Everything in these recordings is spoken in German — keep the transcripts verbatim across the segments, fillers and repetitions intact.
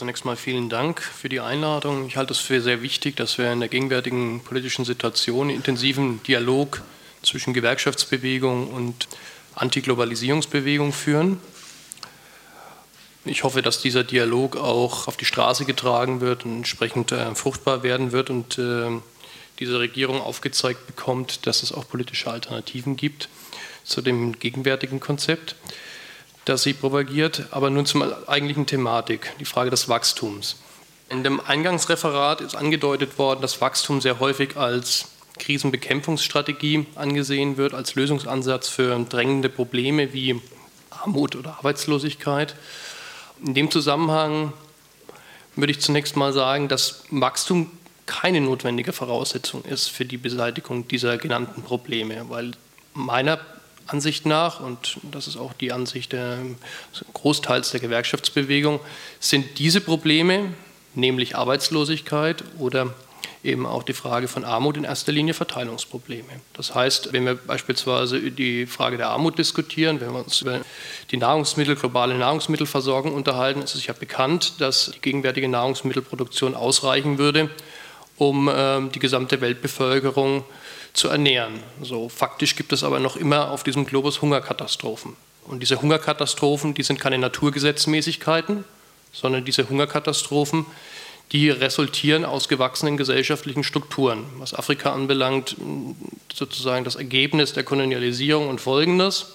zunächst mal vielen Dank für die Einladung. Ich halte es für sehr wichtig, dass wir in der gegenwärtigen politischen Situation einen intensiven Dialog zwischen Gewerkschaftsbewegung und Antiglobalisierungsbewegung führen. Ich hoffe, dass dieser Dialog auch auf die Straße getragen wird und entsprechend äh, fruchtbar werden wird und äh, diese Regierung aufgezeigt bekommt, dass es auch politische Alternativen gibt zu dem gegenwärtigen Konzept, das sie propagiert. Aber nun zur eigentlichen Thematik, die Frage des Wachstums. In dem Eingangsreferat ist angedeutet worden, dass Wachstum sehr häufig als Krisenbekämpfungsstrategie angesehen wird, als Lösungsansatz für drängende Probleme wie Armut oder Arbeitslosigkeit. In dem Zusammenhang würde ich zunächst mal sagen, dass Wachstum keine notwendige Voraussetzung ist für die Beseitigung dieser genannten Probleme, weil meiner Ansicht nach, und das ist auch die Ansicht der Großteils der Gewerkschaftsbewegung, sind diese Probleme, nämlich Arbeitslosigkeit oder eben auch die Frage von Armut, in erster Linie Verteilungsprobleme. Das heißt, wenn wir beispielsweise die Frage der Armut diskutieren, wenn wir uns über die Nahrungsmittel, globale Nahrungsmittelversorgung unterhalten, ist es ja bekannt, dass die gegenwärtige Nahrungsmittelproduktion ausreichen würde, um äh, die gesamte Weltbevölkerung zu ernähren. So, faktisch gibt es aber noch immer auf diesem Globus Hungerkatastrophen. Und diese Hungerkatastrophen, die sind keine Naturgesetzmäßigkeiten, sondern diese Hungerkatastrophen, die resultieren aus gewachsenen gesellschaftlichen Strukturen. Was Afrika anbelangt, sozusagen das Ergebnis der Kolonialisierung und Folgendes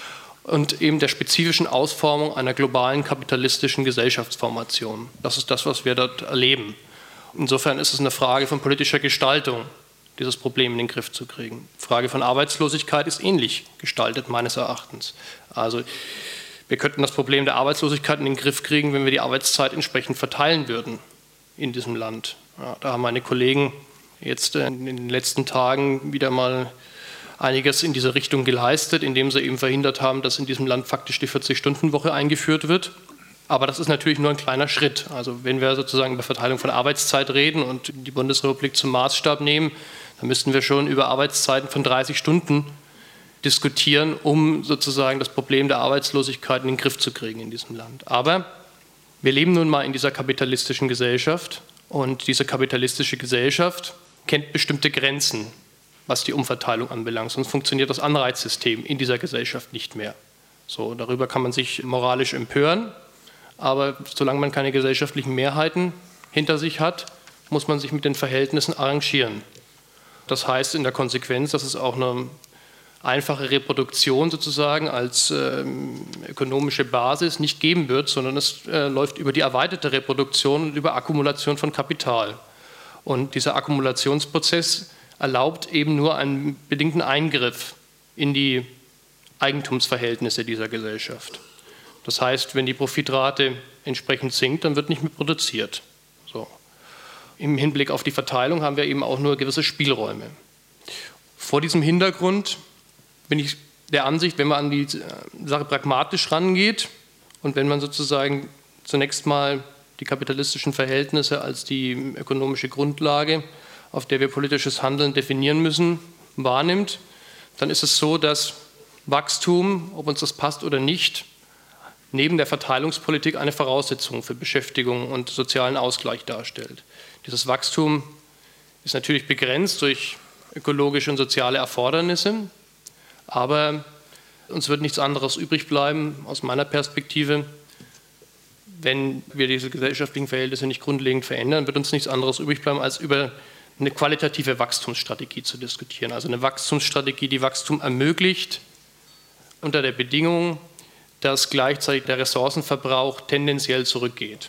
und eben der spezifischen Ausformung einer globalen kapitalistischen Gesellschaftsformation. Das ist das, was wir dort erleben. Insofern ist es eine Frage von politischer Gestaltung, dieses Problem in den Griff zu kriegen. Die Frage von Arbeitslosigkeit ist ähnlich gestaltet, meines Erachtens. Also wir könnten das Problem der Arbeitslosigkeit in den Griff kriegen, wenn wir die Arbeitszeit entsprechend verteilen würden in diesem Land. Ja, da haben meine Kollegen jetzt in den letzten Tagen wieder mal einiges in diese Richtung geleistet, indem sie eben verhindert haben, dass in diesem Land faktisch die vierzig-Stunden-Woche eingeführt wird. Aber das ist natürlich nur ein kleiner Schritt. Also wenn wir sozusagen über Verteilung von Arbeitszeit reden und die Bundesrepublik zum Maßstab nehmen, dann müssten wir schon über Arbeitszeiten von dreißig Stunden diskutieren, um sozusagen das Problem der Arbeitslosigkeit in den Griff zu kriegen in diesem Land. Aber wir leben nun mal in dieser kapitalistischen Gesellschaft und diese kapitalistische Gesellschaft kennt bestimmte Grenzen, was die Umverteilung anbelangt. Sonst funktioniert das Anreizsystem in dieser Gesellschaft nicht mehr. So, darüber kann man sich moralisch empören, aber solange man keine gesellschaftlichen Mehrheiten hinter sich hat, muss man sich mit den Verhältnissen arrangieren. Das heißt in der Konsequenz, dass es auch eine einfache Reproduktion sozusagen als äh, ökonomische Basis nicht geben wird, sondern es äh, läuft über die erweiterte Reproduktion und über Akkumulation von Kapital. Und dieser Akkumulationsprozess erlaubt eben nur einen bedingten Eingriff in die Eigentumsverhältnisse dieser Gesellschaft. Das heißt, wenn die Profitrate entsprechend sinkt, dann wird nicht mehr produziert. So. Im Hinblick auf die Verteilung haben wir eben auch nur gewisse Spielräume. Vor diesem Hintergrund bin ich der Ansicht, wenn man an die Sache pragmatisch rangeht und wenn man sozusagen zunächst mal die kapitalistischen Verhältnisse als die ökonomische Grundlage, auf der wir politisches Handeln definieren müssen, wahrnimmt, dann ist es so, dass Wachstum, ob uns das passt oder nicht, neben der Verteilungspolitik eine Voraussetzung für Beschäftigung und sozialen Ausgleich darstellt. Dieses Wachstum ist natürlich begrenzt durch ökologische und soziale Erfordernisse, aber uns wird nichts anderes übrig bleiben, aus meiner Perspektive, wenn wir diese gesellschaftlichen Verhältnisse nicht grundlegend verändern, wird uns nichts anderes übrig bleiben, als über eine qualitative Wachstumsstrategie zu diskutieren. Also eine Wachstumsstrategie, die Wachstum ermöglicht, unter der Bedingung, dass gleichzeitig der Ressourcenverbrauch tendenziell zurückgeht.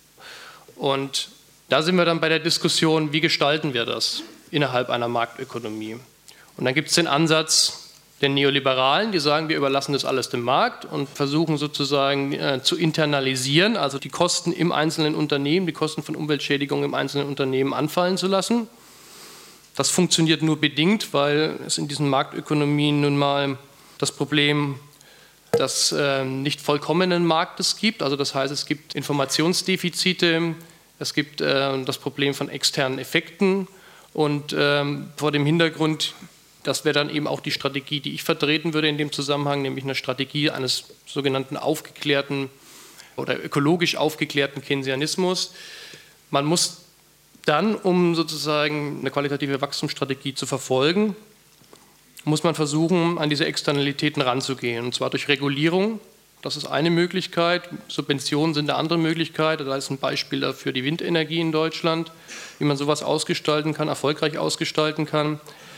Und da sind wir dann bei der Diskussion, wie gestalten wir das innerhalb einer Marktökonomie. Und dann gibt es den Ansatz der Neoliberalen, die sagen, wir überlassen das alles dem Markt und versuchen sozusagen äh, zu internalisieren, also die Kosten im einzelnen Unternehmen, die Kosten von Umweltschädigungen im einzelnen Unternehmen anfallen zu lassen. Das funktioniert nur bedingt, weil es in diesen Marktökonomien nun mal das Problem des äh, nicht vollkommenen Marktes gibt. Also das heißt, es gibt Informationsdefizite, es gibt äh, das Problem von externen Effekten und ähm, vor dem Hintergrund, das wäre dann eben auch die Strategie, die ich vertreten würde in dem Zusammenhang, nämlich eine Strategie eines sogenannten aufgeklärten oder ökologisch aufgeklärten Keynesianismus. Man muss dann, um sozusagen eine qualitative Wachstumsstrategie zu verfolgen, muss man versuchen, an diese Externalitäten ranzugehen, und zwar durch Regulierung. Das ist eine Möglichkeit. Subventionen sind eine andere Möglichkeit. Da ist ein Beispiel dafür die Windenergie in Deutschland, wie man sowas ausgestalten kann, erfolgreich ausgestalten kann.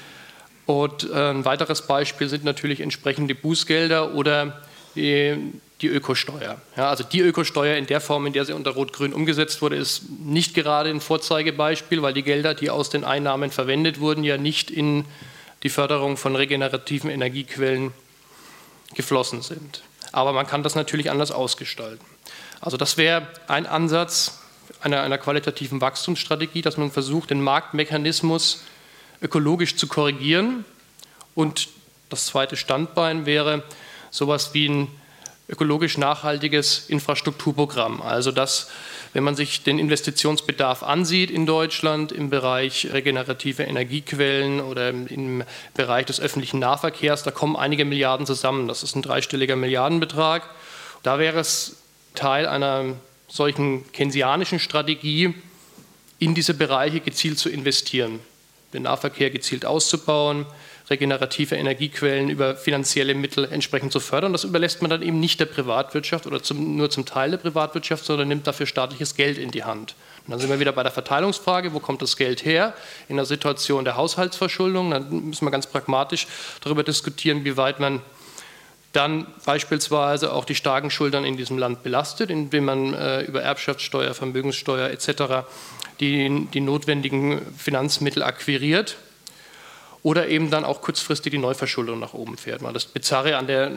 Und ein weiteres Beispiel sind natürlich entsprechende Bußgelder oder die, die Ökosteuer. Ja, also die Ökosteuer in der Form, in der sie unter Rot-Grün umgesetzt wurde, ist nicht gerade ein Vorzeigebeispiel, weil die Gelder, die aus den Einnahmen verwendet wurden, ja nicht in die Förderung von regenerativen Energiequellen geflossen sind. Aber man kann das natürlich anders ausgestalten. Also das wäre ein Ansatz einer, einer qualitativen Wachstumsstrategie, dass man versucht, den Marktmechanismus ökologisch zu korrigieren. Und das zweite Standbein wäre sowas wie ein ökologisch nachhaltiges Infrastrukturprogramm. Also dass, wenn man sich den Investitionsbedarf ansieht in Deutschland im Bereich regenerative Energiequellen oder im Bereich des öffentlichen Nahverkehrs, da kommen einige Milliarden zusammen. Das ist ein dreistelliger Milliardenbetrag. Da wäre es Teil einer solchen keynesianischen Strategie, in diese Bereiche gezielt zu investieren, den Nahverkehr gezielt auszubauen, regenerative Energiequellen über finanzielle Mittel entsprechend zu fördern. Das überlässt man dann eben nicht der Privatwirtschaft oder zum, nur zum Teil der Privatwirtschaft, sondern nimmt dafür staatliches Geld in die Hand. Und dann sind wir wieder bei der Verteilungsfrage, wo kommt das Geld her? In der Situation der Haushaltsverschuldung, dann müssen wir ganz pragmatisch darüber diskutieren, wie weit man dann beispielsweise auch die starken Schultern in diesem Land belastet, indem man äh, über Erbschaftssteuer, Vermögenssteuer et cetera die, die notwendigen Finanzmittel akquiriert. Oder eben dann auch kurzfristig die Neuverschuldung nach oben fährt. Das Bizarre an der,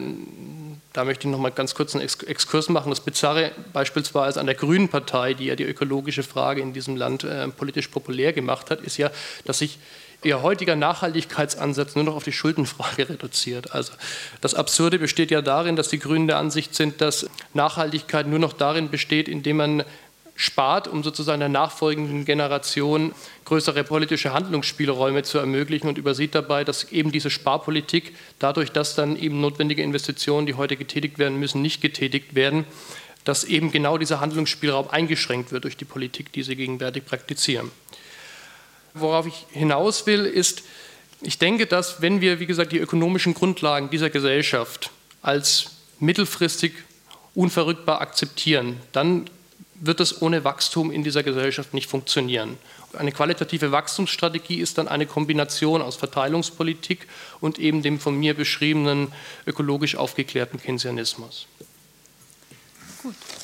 da möchte ich noch mal ganz kurz einen Exkurs machen, das Bizarre beispielsweise an der Grünen Partei, die ja die ökologische Frage in diesem Land äh, politisch populär gemacht hat, ist ja, dass sich ihr heutiger Nachhaltigkeitsansatz nur noch auf die Schuldenfrage reduziert. Also das Absurde besteht ja darin, dass die Grünen der Ansicht sind, dass Nachhaltigkeit nur noch darin besteht, indem man spart, um sozusagen der nachfolgenden Generation größere politische Handlungsspielräume zu ermöglichen, und übersieht dabei, dass eben diese Sparpolitik, dadurch, dass dann eben notwendige Investitionen, die heute getätigt werden müssen, nicht getätigt werden, dass eben genau dieser Handlungsspielraum eingeschränkt wird durch die Politik, die sie gegenwärtig praktizieren. Worauf ich hinaus will, ist, ich denke, dass wenn wir, wie gesagt, die ökonomischen Grundlagen dieser Gesellschaft als mittelfristig unverrückbar akzeptieren, dann wird es ohne Wachstum in dieser Gesellschaft nicht funktionieren. Eine qualitative Wachstumsstrategie ist dann eine Kombination aus Verteilungspolitik und eben dem von mir beschriebenen ökologisch aufgeklärten Keynesianismus. Gut.